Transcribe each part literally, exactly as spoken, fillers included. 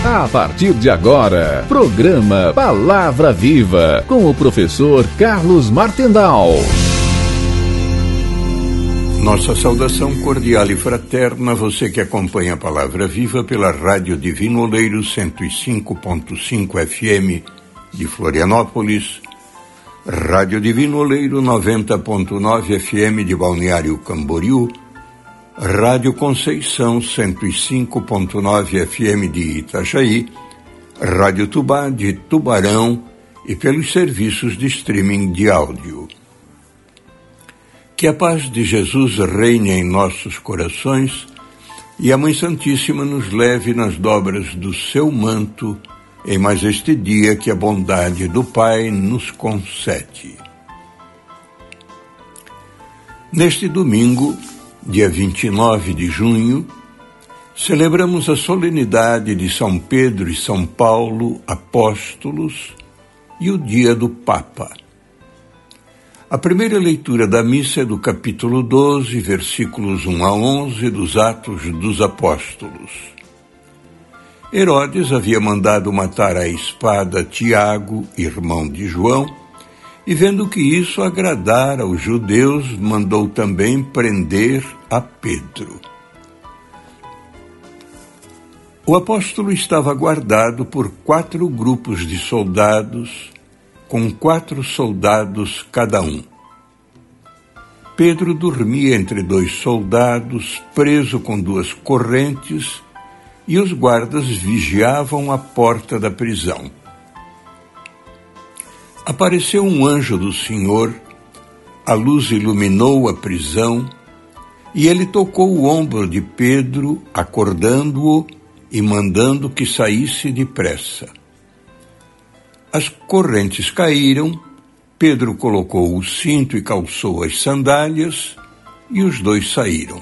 A partir de agora, programa Palavra Viva, com o professor Carlos Martendal. Nossa saudação cordial e fraterna, você que acompanha a Palavra Viva pela Rádio Divino Oleiro cento e cinco ponto cinco F M de Florianópolis, Rádio Divino Oleiro noventa ponto nove F M de Balneário Camboriú, Rádio Conceição cento e cinco ponto nove F M de Itajaí, Rádio Tubá de Tubarão e pelos serviços de streaming de áudio. Que a paz de Jesus reine em nossos corações e a Mãe Santíssima nos leve nas dobras do seu manto em mais este dia que a bondade do Pai nos concede. Neste domingo, dia vinte e nove de junho, celebramos a solenidade de São Pedro e São Paulo, apóstolos, e o dia do Papa. A primeira leitura da missa é do capítulo doze, versículos um a onze dos Atos dos Apóstolos. Herodes havia mandado matar à espada Tiago, irmão de João, e vendo que isso agradara aos judeus, mandou também prender a Pedro. O apóstolo estava guardado por quatro grupos de soldados, com quatro soldados cada um. Pedro dormia entre dois soldados, preso com duas correntes, e os guardas vigiavam a porta da prisão. Apareceu um anjo do Senhor, a luz iluminou a prisão, e ele tocou o ombro de Pedro, acordando-o e mandando que saísse depressa. As correntes caíram, Pedro colocou o cinto e calçou as sandálias, e os dois saíram.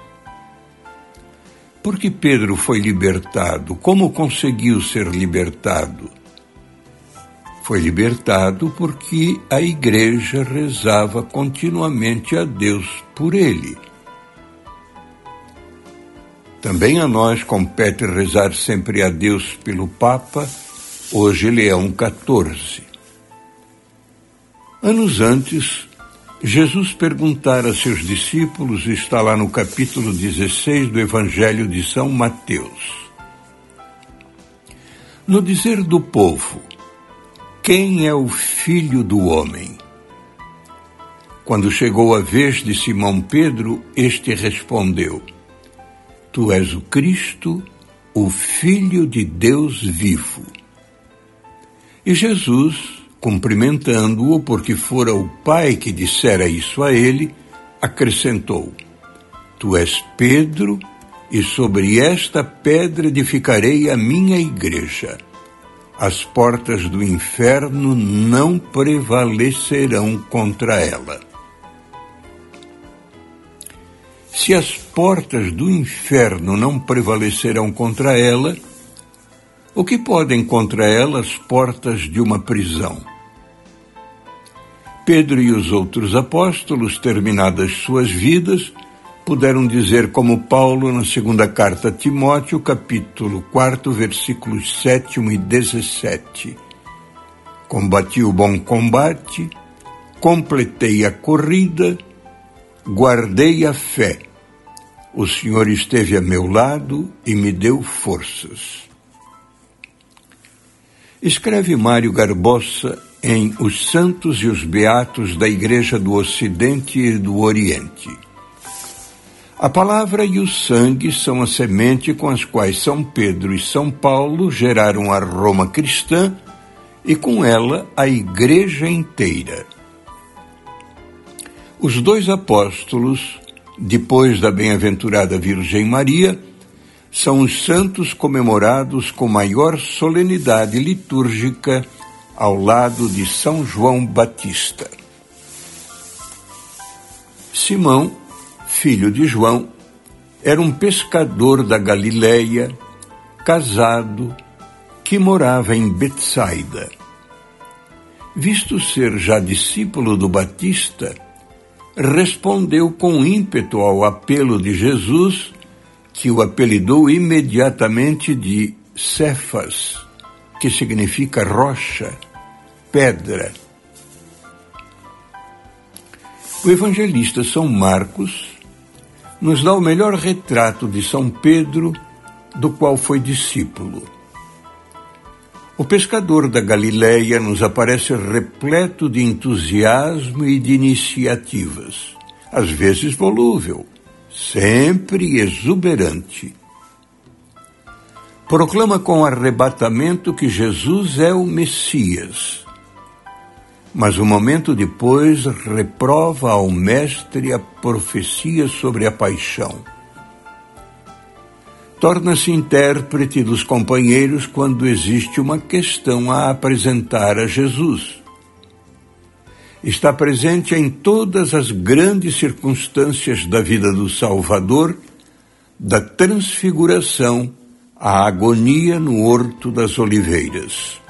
Porque Pedro foi libertado. Como conseguiu ser libertado? Foi libertado porque a igreja rezava continuamente a Deus por ele. Também a nós compete rezar sempre a Deus pelo Papa, hoje Leão quatorze. Anos antes, Jesus perguntara a seus discípulos, está lá no capítulo dezesseis do Evangelho de São Mateus. No dizer do povo, quem é o Filho do Homem? Quando chegou a vez de Simão Pedro, este respondeu, tu és o Cristo, o Filho de Deus vivo. E Jesus, cumprimentando-o, porque fora o Pai que dissera isso a ele, acrescentou, tu és Pedro, e sobre esta pedra edificarei a minha igreja. As portas do inferno não prevalecerão contra ela. Se as portas do inferno não prevalecerão contra ela, o que podem contra ela as portas de uma prisão? Pedro e os outros apóstolos, terminadas suas vidas, puderam dizer como Paulo na segunda carta a Timóteo, capítulo quatro, versículos sete e dezessete. Combati o bom combate, completei a corrida, guardei a fé. O Senhor esteve a meu lado e me deu forças. Escreve Mário Garbosa em Os Santos e os Beatos da Igreja do Ocidente e do Oriente. A palavra e o sangue são a semente com as quais São Pedro e São Paulo geraram a Roma cristã e com ela a Igreja inteira. Os dois apóstolos, depois da bem-aventurada Virgem Maria, são os santos comemorados com maior solenidade litúrgica ao lado de São João Batista. Simão, filho de João, era um pescador da Galileia, casado, que morava em Betsaida. Visto ser já discípulo do Batista, respondeu com ímpeto ao apelo de Jesus, que o apelidou imediatamente de Cefas, que significa rocha, pedra. O evangelista São Marcos nos dá o melhor retrato de São Pedro, do qual foi discípulo. O pescador da Galileia nos aparece repleto de entusiasmo e de iniciativas, às vezes volúvel, sempre exuberante. Proclama com arrebatamento que Jesus é o Messias, mas um momento depois reprova ao mestre a profecia sobre a paixão. Torna-se intérprete dos companheiros quando existe uma questão a apresentar a Jesus. Está presente em todas as grandes circunstâncias da vida do Salvador, da transfiguração à agonia no Horto das Oliveiras.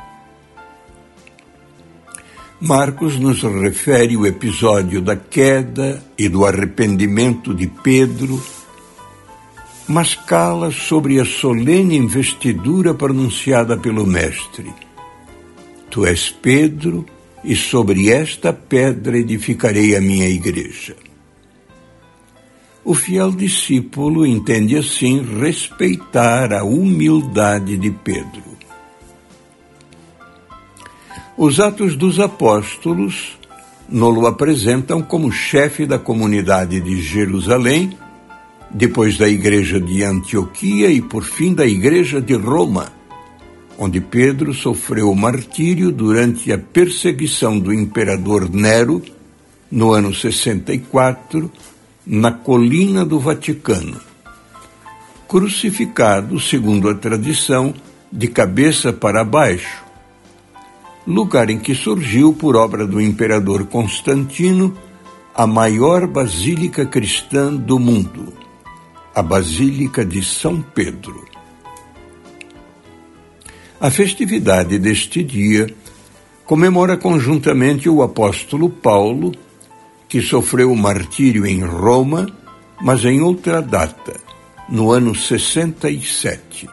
Marcos nos refere o episódio da queda e do arrependimento de Pedro, mas cala sobre a solene investidura pronunciada pelo Mestre. Tu és Pedro, e sobre esta pedra edificarei a minha igreja. O fiel discípulo entende assim respeitar a humildade de Pedro. Os Atos dos Apóstolos nos apresentam como chefe da comunidade de Jerusalém, depois da igreja de Antioquia e, por fim, da igreja de Roma, onde Pedro sofreu o martírio durante a perseguição do imperador Nero, no ano sessenta e quatro, na colina do Vaticano, crucificado, segundo a tradição, de cabeça para baixo, lugar em que surgiu, por obra do imperador Constantino, a maior basílica cristã do mundo, a Basílica de São Pedro. A festividade deste dia comemora conjuntamente o apóstolo Paulo, que sofreu o martírio em Roma, mas em outra data, no ano sessenta e sete.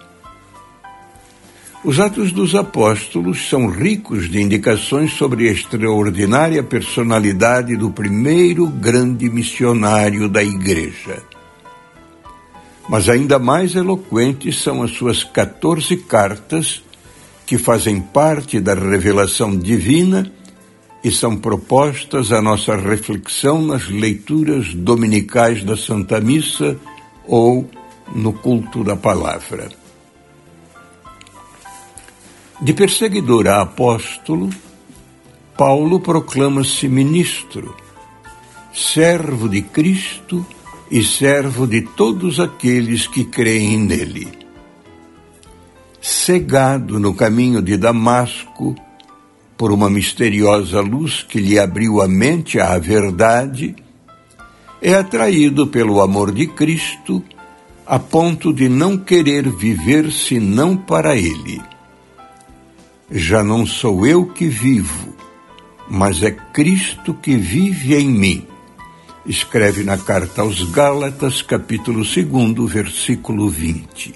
Os Atos dos Apóstolos são ricos de indicações sobre a extraordinária personalidade do primeiro grande missionário da Igreja. Mas ainda mais eloquentes são as suas quatorze cartas, que fazem parte da revelação divina e são propostas à nossa reflexão nas leituras dominicais da Santa Missa ou no culto da palavra. De perseguidor a apóstolo, Paulo proclama-se ministro, servo de Cristo e servo de todos aqueles que creem nele. Cegado no caminho de Damasco por uma misteriosa luz que lhe abriu a mente à verdade, é atraído pelo amor de Cristo a ponto de não querer viver senão para ele. Já não sou eu que vivo, mas é Cristo que vive em mim, escreve na carta aos Gálatas, capítulo dois, versículo vinte.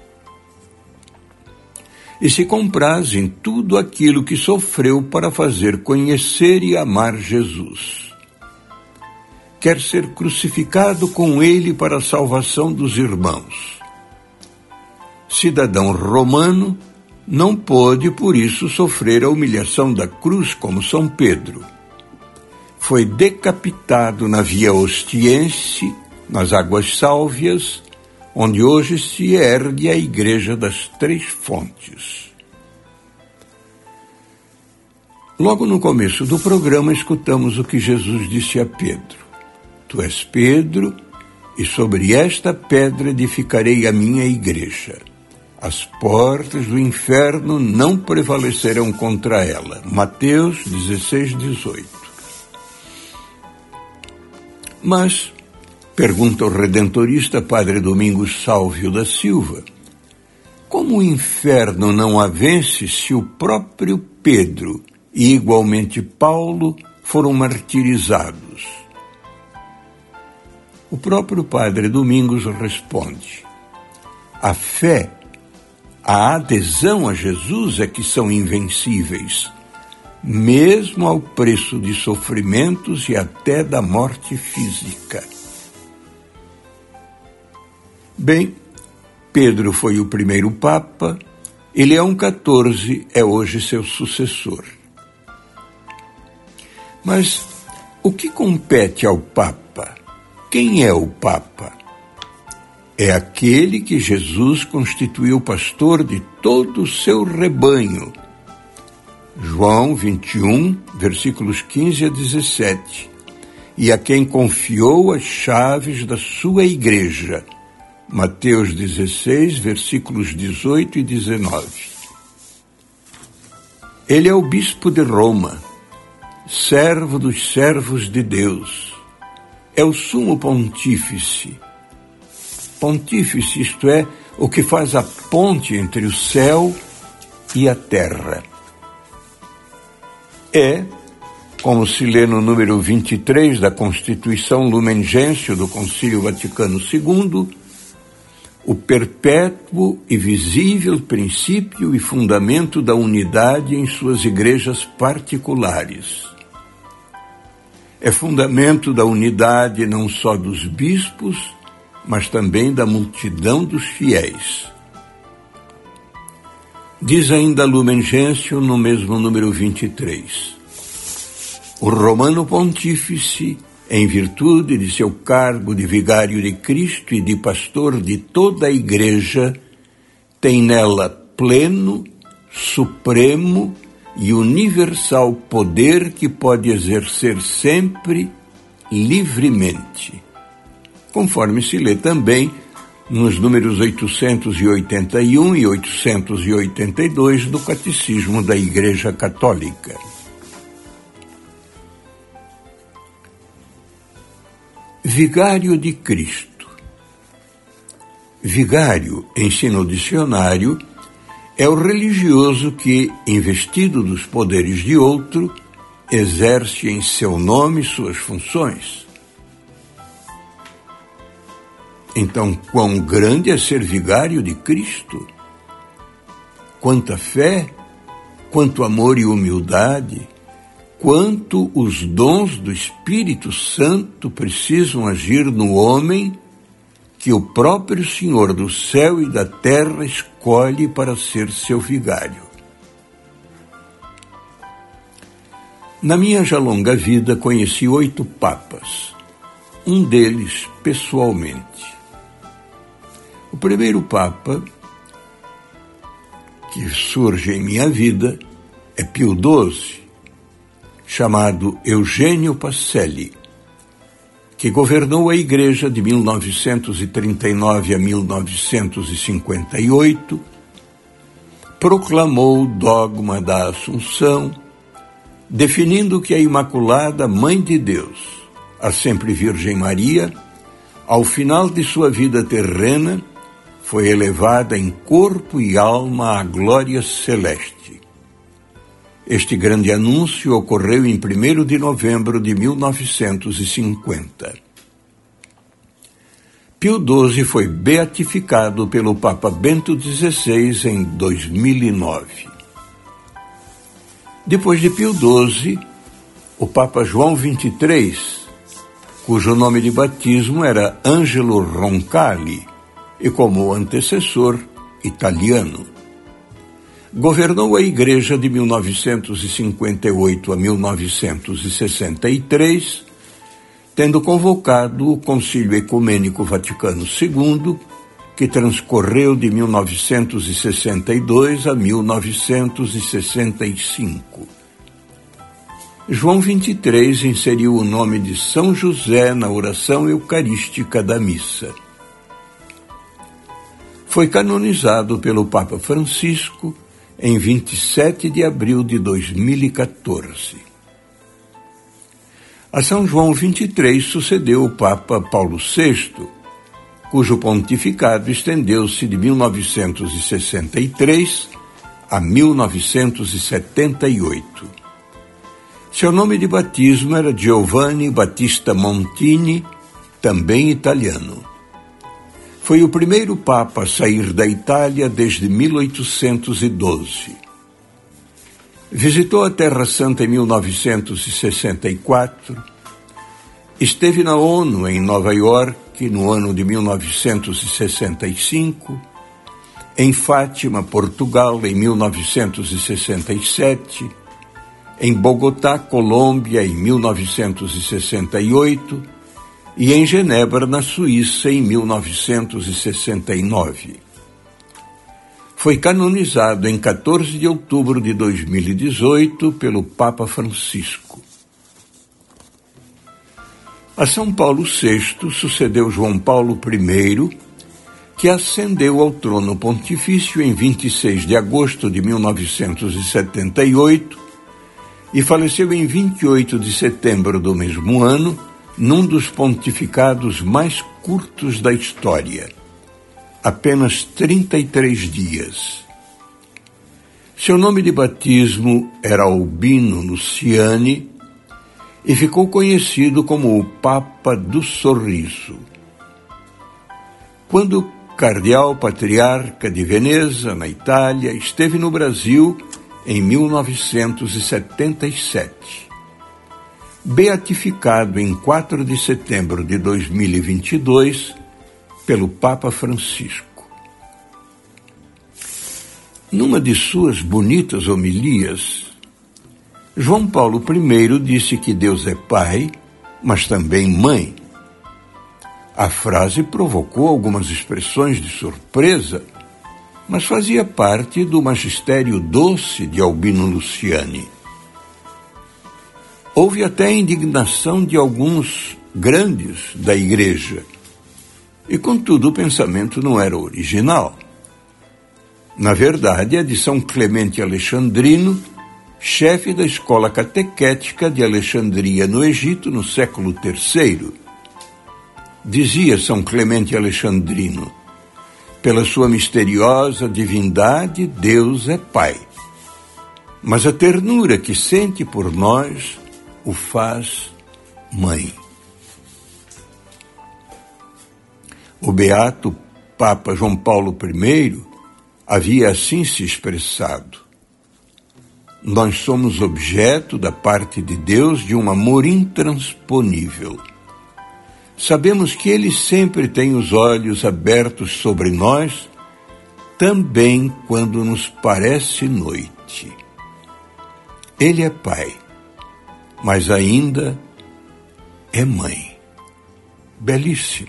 E se compraz em tudo aquilo que sofreu para fazer conhecer e amar Jesus. Quer ser crucificado com ele para a salvação dos irmãos. Cidadão romano, não pôde, por isso, sofrer a humilhação da cruz como São Pedro. Foi decapitado na Via Ostiense, nas Águas Sálvias, onde hoje se ergue a Igreja das Três Fontes. Logo no começo do programa, escutamos o que Jesus disse a Pedro. Tu és Pedro, e sobre esta pedra edificarei a minha igreja. As portas do inferno não prevalecerão contra ela. Mateus dezesseis, dezoito. Mas, pergunta o redentorista Padre Domingos Sálvio da Silva, como o inferno não a vence se o próprio Pedro e igualmente Paulo foram martirizados? O próprio Padre Domingos responde, a fé a adesão a Jesus é que são invencíveis, mesmo ao preço de sofrimentos e até da morte física. Bem, Pedro foi o primeiro Papa, e Leão quatorze é hoje seu sucessor. Mas o que compete ao Papa? Quem é o Papa? É aquele que Jesus constituiu pastor de todo o seu rebanho. João vinte e um, versículos quinze a dezessete. E a quem confiou as chaves da sua igreja. Mateus dezesseis, versículos dezoito e dezenove. Ele é o bispo de Roma, servo dos servos de Deus. É o sumo pontífice. Pontífice, isto é, o que faz a ponte entre o céu e a terra. É, como se lê no número vinte e três da Constituição Lumen Gentium do Concílio Vaticano segundo, o perpétuo e visível princípio e fundamento da unidade em suas igrejas particulares. É fundamento da unidade não só dos bispos, mas também da multidão dos fiéis. Diz ainda Lumen Gentium no mesmo número vinte e três. O romano pontífice, em virtude de seu cargo de vigário de Cristo e de pastor de toda a Igreja, tem nela pleno, supremo e universal poder que pode exercer sempre livremente, conforme se lê também nos números oitocentos e oitenta e um e oitocentos e oitenta e dois do Catecismo da Igreja Católica. Vigário de Cristo. Vigário, ensina o dicionário, é o religioso que, investido dos poderes de outro, exerce em seu nome suas funções. Então, quão grande é ser vigário de Cristo? Quanta fé, quanto amor e humildade, quanto os dons do Espírito Santo precisam agir no homem que o próprio Senhor do céu e da terra escolhe para ser seu vigário. Na minha já longa vida conheci oito papas, um deles pessoalmente. O primeiro papa que surge em minha vida é Pio doze, chamado Eugênio Pacelli, que governou a Igreja de mil novecentos e trinta e nove a mil novecentos e cinquenta e oito, proclamou o dogma da Assunção, definindo que a Imaculada Mãe de Deus, a sempre Virgem Maria, ao final de sua vida terrena, foi elevada em corpo e alma à glória celeste. Este grande anúncio ocorreu em primeiro de novembro de mil novecentos e cinquenta. Pio doze foi beatificado pelo Papa Bento dezesseis em dois mil e nove. Depois de Pio doze, o Papa João vinte e três, cujo nome de batismo era Angelo Roncalli, e como antecessor, italiano. Governou a Igreja de mil novecentos e cinquenta e oito a mil novecentos e sessenta e três, tendo convocado o Concílio Ecumênico Vaticano segundo, que transcorreu de mil novecentos e sessenta e dois a mil novecentos e sessenta e cinco. João vinte e três inseriu o nome de São José na oração eucarística da missa. Foi canonizado pelo Papa Francisco em vinte e sete de abril de dois mil e quatorze. A São João vinte e três sucedeu o Papa Paulo sexto, cujo pontificado estendeu-se de mil novecentos e sessenta e três a mil novecentos e setenta e oito. Seu nome de batismo era Giovanni Battista Montini, também italiano. Foi o primeiro Papa a sair da Itália desde mil oitocentos e doze. Visitou a Terra Santa em mil novecentos e sessenta e quatro, esteve na ONU em Nova York no ano de mil novecentos e sessenta e cinco, em Fátima, Portugal, em mil novecentos e sessenta e sete, em Bogotá, Colômbia, em mil novecentos e sessenta e oito, e em Genebra, na Suíça, em mil novecentos e sessenta e nove. Foi canonizado em quatorze de outubro de dois mil e dezoito pelo Papa Francisco. A São Paulo sexto sucedeu João Paulo primeiro, que ascendeu ao trono pontifício em vinte e seis de agosto de mil novecentos e setenta e oito e faleceu em vinte e oito de setembro do mesmo ano, num dos pontificados mais curtos da história, apenas trinta e três dias. Seu nome de batismo era Albino Luciani e ficou conhecido como o Papa do Sorriso. Quando cardeal patriarca de Veneza, na Itália, esteve no Brasil em mil novecentos e setenta e sete. Beatificado em quatro de setembro de dois mil e vinte e dois pelo Papa Francisco. Numa de suas bonitas homilias, João Paulo primeiro disse que Deus é Pai, mas também Mãe. A frase provocou algumas expressões de surpresa, mas fazia parte do magistério doce de Albino Luciani. Houve até a indignação de alguns grandes da Igreja, e contudo o pensamento não era original. Na verdade, é de São Clemente Alexandrino, chefe da escola catequética de Alexandria, no Egito, no século terceiro. Dizia São Clemente Alexandrino: pela sua misteriosa divindade, Deus é Pai. Mas a ternura que sente por nós o faz Mãe. O beato Papa João Paulo primeiro havia assim se expressado: nós somos objeto da parte de Deus de um amor intransponível. Sabemos que Ele sempre tem os olhos abertos sobre nós, também quando nos parece noite. Ele é Pai, mas ainda é Mãe. Belíssimo.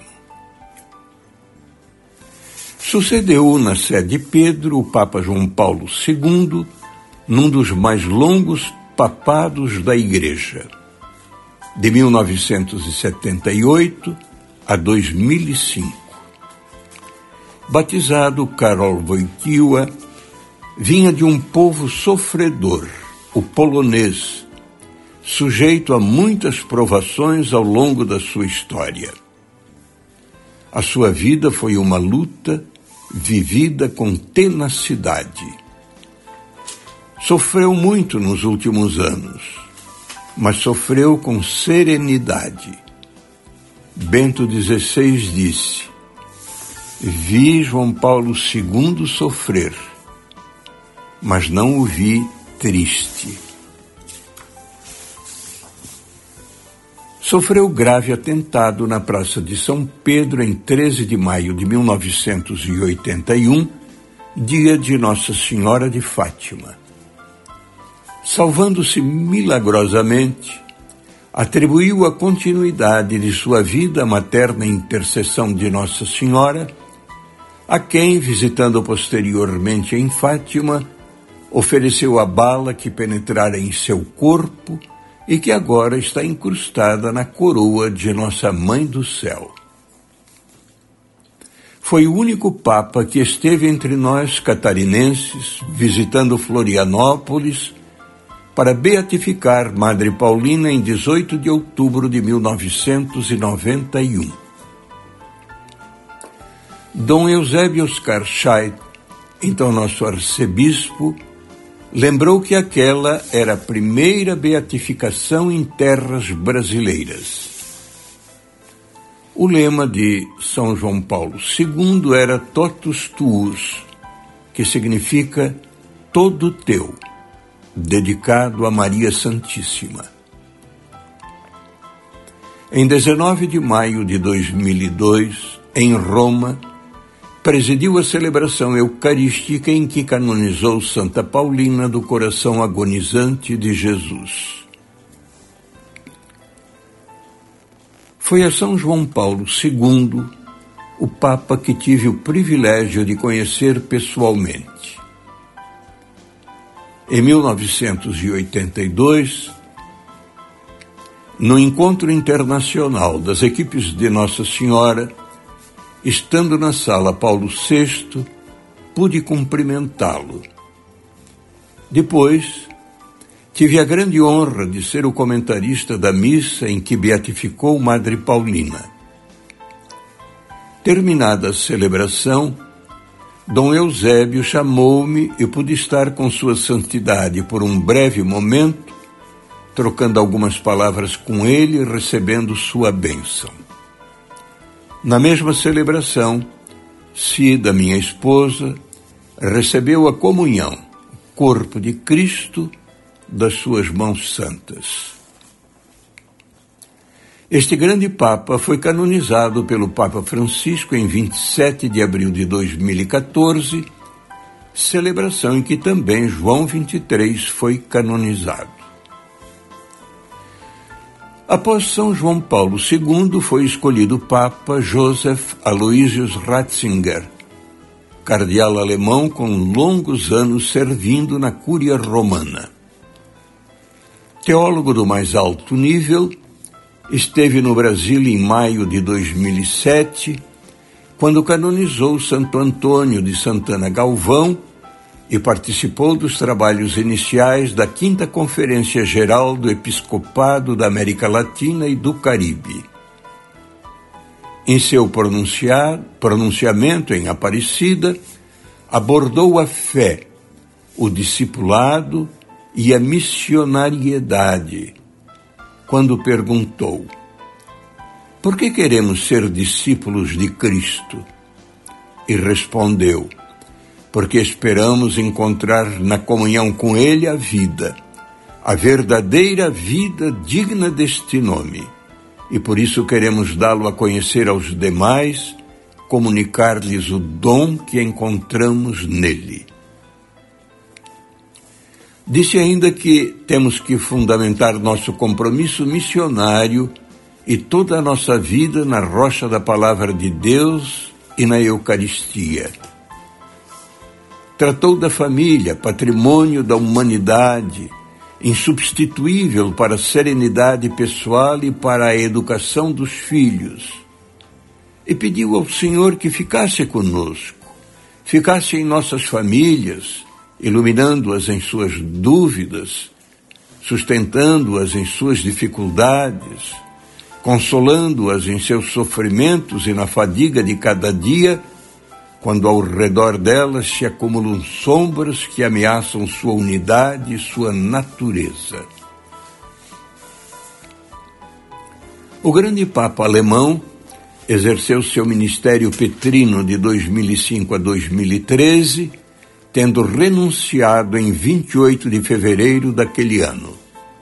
Sucedeu na sé de Pedro o Papa João Paulo segundo, num dos mais longos papados da Igreja, de mil novecentos e setenta e oito a dois mil e cinco. Batizado Karol Wojtyła, vinha de um povo sofredor, o polonês, sujeito a muitas provações ao longo da sua história. A sua vida foi uma luta vivida com tenacidade. Sofreu muito nos últimos anos, mas sofreu com serenidade. Bento dezesseis disse: vi João Paulo segundo sofrer, mas não o vi triste. Sofreu grave atentado na Praça de São Pedro em treze de maio de mil novecentos e oitenta e um, dia de Nossa Senhora de Fátima. Salvando-se milagrosamente, atribuiu a continuidade de sua vida à materna intercessão de Nossa Senhora, a quem, visitando posteriormente em Fátima, ofereceu a bala que penetrara em seu corpo e que agora está incrustada na coroa de Nossa Mãe do Céu. Foi o único Papa que esteve entre nós catarinenses, visitando Florianópolis, para beatificar Madre Paulina em dezoito de outubro de mil novecentos e noventa e um. Dom Eusébio Oscar Scheidt, então nosso arcebispo, lembrou que aquela era a primeira beatificação em terras brasileiras. O lema de São João Paulo segundo era Totus Tuus, que significa todo teu, dedicado a Maria Santíssima. Em dezenove de maio de dois mil e dois, em Roma, presidiu a celebração eucarística em que canonizou Santa Paulina do Coração Agonizante de Jesus. Foi a São João Paulo segundo, o Papa que tive o privilégio de conhecer pessoalmente. Em mil novecentos e oitenta e dois, no encontro internacional das equipes de Nossa Senhora, estando na sala Paulo sexto, pude cumprimentá-lo. Depois, tive a grande honra de ser o comentarista da missa em que beatificou Madre Paulina. Terminada a celebração, Dom Eusébio chamou-me e pude estar com Sua Santidade por um breve momento, trocando algumas palavras com ele e recebendo sua bênção. Na mesma celebração, Cida, minha esposa, recebeu a comunhão, o corpo de Cristo, das suas mãos santas. Este grande Papa foi canonizado pelo Papa Francisco em vinte e sete de abril de dois mil e quatorze, celebração em que também João vinte e três foi canonizado. Após São João Paulo segundo, foi escolhido Papa Joseph Aloysius Ratzinger, cardeal alemão com longos anos servindo na Cúria Romana. Teólogo do mais alto nível, esteve no Brasil em maio de dois mil e sete, quando canonizou Santo Antônio de Santana Galvão e participou dos trabalhos iniciais da quinta Conferência Geral do Episcopado da América Latina e do Caribe. Em seu pronunciar, pronunciamento em Aparecida, abordou a fé, o discipulado e a missionariedade, quando perguntou: por que queremos ser discípulos de Cristo? E respondeu: porque esperamos encontrar na comunhão com Ele a vida, a verdadeira vida digna deste nome, e por isso queremos dá-lo a conhecer aos demais, comunicar-lhes o dom que encontramos nele. Disse ainda que temos que fundamentar nosso compromisso missionário e toda a nossa vida na rocha da Palavra de Deus e na Eucaristia. Tratou da família, patrimônio da humanidade, insubstituível para a serenidade pessoal e para a educação dos filhos. E pediu ao Senhor que ficasse conosco, ficasse em nossas famílias, iluminando-as em suas dúvidas, sustentando-as em suas dificuldades, consolando-as em seus sofrimentos e na fadiga de cada dia, quando ao redor delas se acumulam sombras que ameaçam sua unidade e sua natureza. O grande Papa alemão exerceu seu ministério petrino de dois mil e cinco a dois mil e treze, tendo renunciado em vinte e oito de fevereiro daquele ano.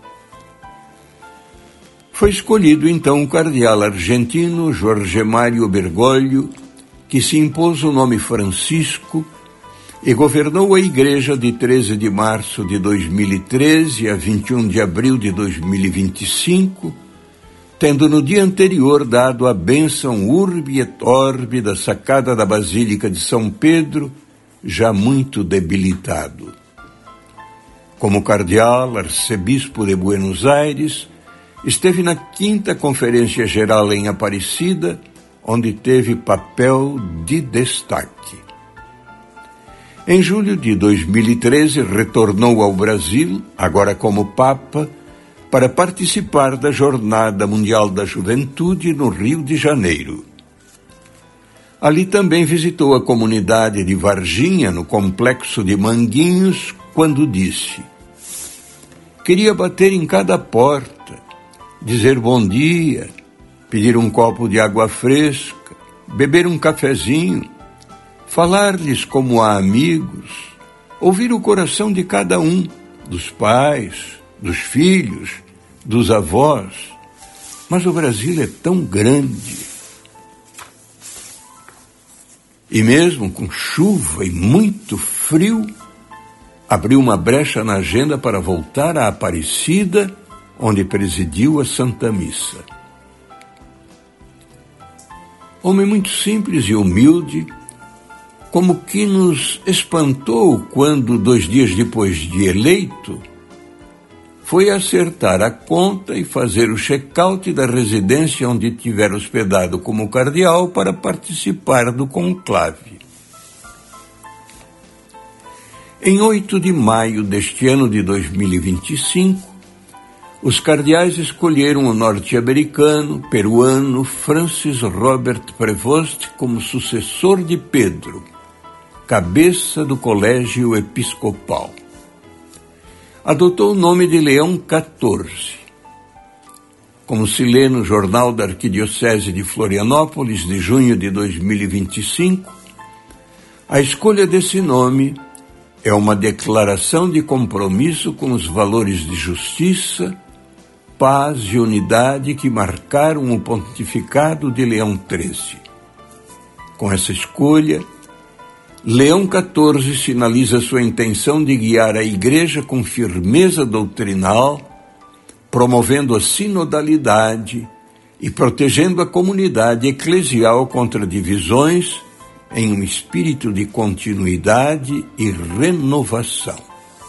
Foi escolhido então o cardeal argentino Jorge Mário Bergoglio, que se impôs o nome Francisco e governou a Igreja de treze de março de dois mil e treze a vinte e um de abril de dois mil e vinte e cinco, tendo no dia anterior dado a bênção Urbi et Orbi da sacada da Basílica de São Pedro, já muito debilitado. Como cardeal, arcebispo de Buenos Aires, esteve na quinta Conferência Geral em Aparecida, onde teve papel de destaque. Em julho de dois mil e treze, retornou ao Brasil, agora como Papa, para participar da Jornada Mundial da Juventude no Rio de Janeiro. Ali também visitou a comunidade de Varginha, no complexo de Manguinhos, quando disse: queria bater em cada porta, dizer bom dia, pedir um copo de água fresca, beber um cafezinho, falar-lhes como a amigos, ouvir o coração de cada um, dos pais, dos filhos, dos avós. Mas o Brasil é tão grande. E mesmo com chuva e muito frio, abriu uma brecha na agenda para voltar à Aparecida, onde presidiu a Santa Missa. Homem muito simples e humilde, como que nos espantou quando, dois dias depois de eleito, foi acertar a conta e fazer o check-out da residência onde tivera hospedado como cardeal para participar do conclave. Em oito de maio deste ano de dois mil e vinte e cinco, os cardeais escolheram o norte-americano, peruano Francis Robert Prevost como sucessor de Pedro, cabeça do colégio episcopal. Adotou o nome de Leão quatorze. Como se lê no Jornal da Arquidiocese de Florianópolis, de junho de dois mil e vinte e cinco, a escolha desse nome é uma declaração de compromisso com os valores de justiça, paz e unidade que marcaram o pontificado de Leão treze. Com essa escolha, Leão quatorze sinaliza sua intenção de guiar a Igreja com firmeza doutrinal, promovendo a sinodalidade e protegendo a comunidade eclesial contra divisões em um espírito de continuidade e renovação.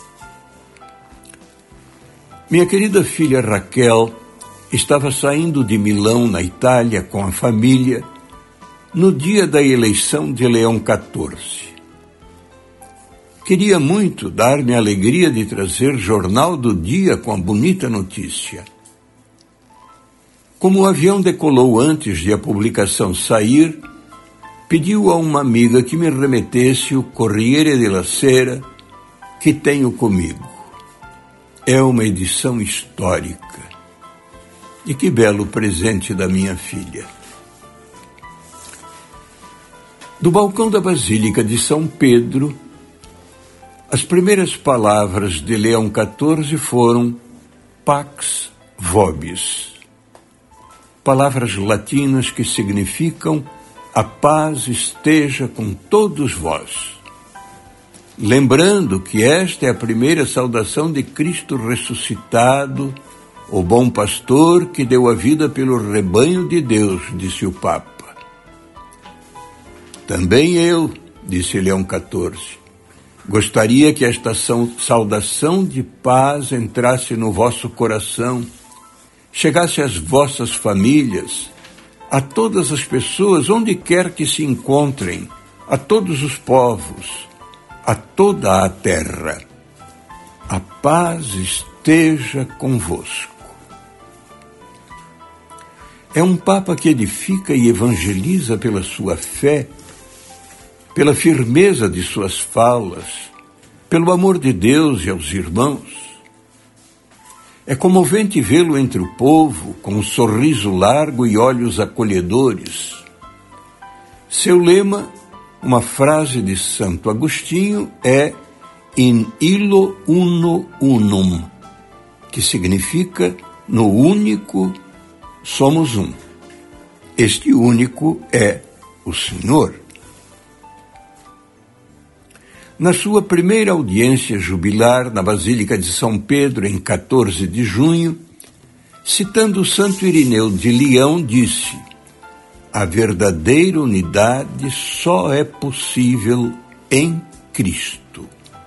Minha querida filha Raquel estava saindo de Milão, na Itália, com a família, no dia da eleição de Leão quatorze. Queria muito dar-me a alegria de trazer jornal do dia com a bonita notícia. Como o avião decolou antes de a publicação sair, pediu a uma amiga que me remetesse o Corriere della Sera que tenho comigo. É uma edição histórica. E que belo presente da minha filha. Do balcão da Basílica de São Pedro, as primeiras palavras de Leão quatorze foram Pax Vobis, palavras latinas que significam a paz esteja com todos vós. Lembrando que esta é a primeira saudação de Cristo ressuscitado, o bom pastor que deu a vida pelo rebanho de Deus, disse o Papa. Também eu, disse Leão quatorze, gostaria que esta saudação de paz entrasse no vosso coração, chegasse às vossas famílias, a todas as pessoas, onde quer que se encontrem, a todos os povos, a toda a terra. A paz esteja convosco. É um Papa que edifica e evangeliza pela sua fé, pela firmeza de suas falas, pelo amor de Deus e aos irmãos. É comovente vê-lo entre o povo, com um sorriso largo e olhos acolhedores. Seu lema, uma frase de Santo Agostinho, é in illo uno unum, que significa no único somos um. Este único é o Senhor. Na sua primeira audiência jubilar na Basílica de São Pedro, em quatorze de junho, citando Santo Irineu de Leão, disse: a verdadeira unidade só é possível em Cristo.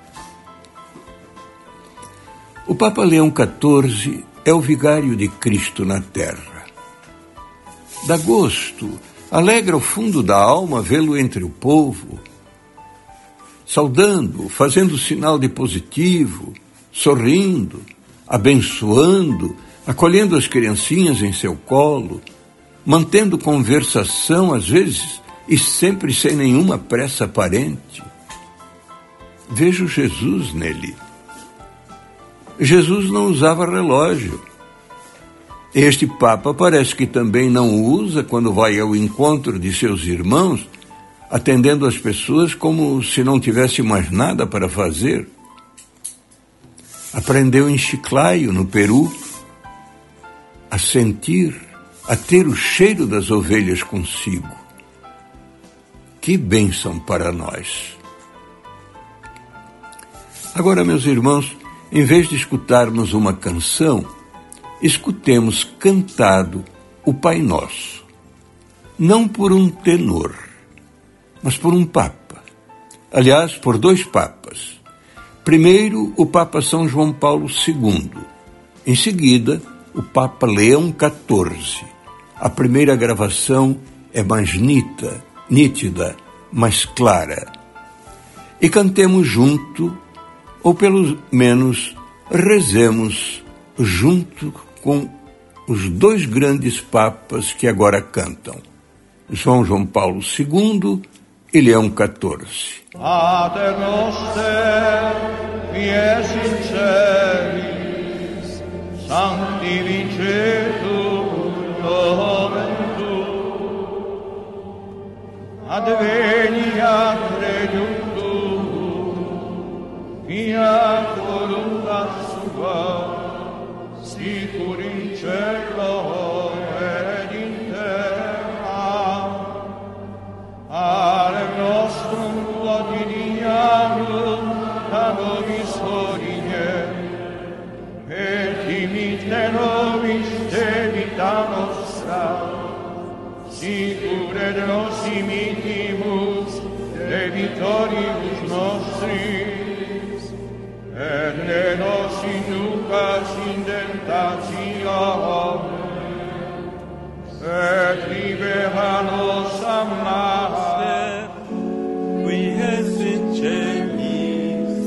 O Papa Leão quatorze é o vigário de Cristo na terra. Dá gosto, alegra o fundo da alma vê-lo entre o povo, saudando, fazendo sinal de positivo, sorrindo, abençoando, acolhendo as criancinhas em seu colo, mantendo conversação, às vezes, e sempre sem nenhuma pressa aparente. Vejo Jesus nele. Jesus não usava relógio. Este Papa parece que também não o usa quando vai ao encontro de seus irmãos, atendendo as pessoas como se não tivesse mais nada para fazer. Aprendeu em Chiclayo, no Peru, a sentir, a ter o cheiro das ovelhas consigo. Que bênção para nós! Agora, meus irmãos, em vez de escutarmos uma canção, escutemos cantado o Pai Nosso. Não por um tenor, mas por um Papa. Aliás, por dois Papas. Primeiro, o Papa São João Paulo segundo. Em seguida, o Papa Leão quatorze. A primeira gravação é mais nítida, nítida, mais clara. E cantemos junto, ou pelo menos rezemos junto com os dois grandes papas que agora cantam, São João Paulo segundo e Leão quatorze. Pater noster, quies in celis, sanctificetur nomen tuum, adveniat regnum tuum, fiat voluntas tua, sicur in cielo ed in terra. Panem nostrum quotidianum da nobis hodie, et dimitte nobis debita nostra, sicur et nos imitimus debitoribus nostris, et ne nos inducas in tentationem, et libera nos a male. Qui es in celis,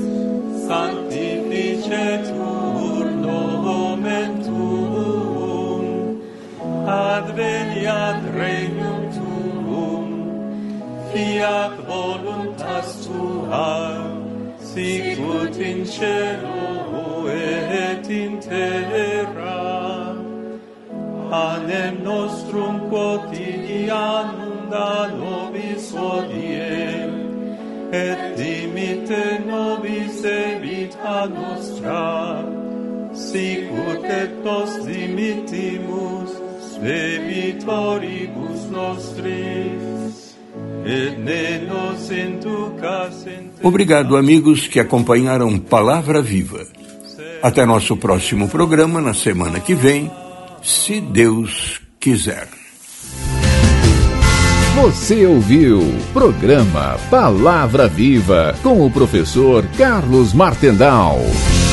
sanctificetur nomen tuum, adveniat regnum tuum, fiat voluntas tua, sicut in cielo et in terra. Panem nostrum quotidianum da nobis hodie, et dimitte nobis debita nostra, sicut et nos dimittimus debitoribus nostris, et ne nos inducas in... Obrigado, amigos que acompanharam Palavra Viva. Até nosso próximo programa na semana que vem, se Deus quiser. Você ouviu programa Palavra Viva com o professor Carlos Martendal.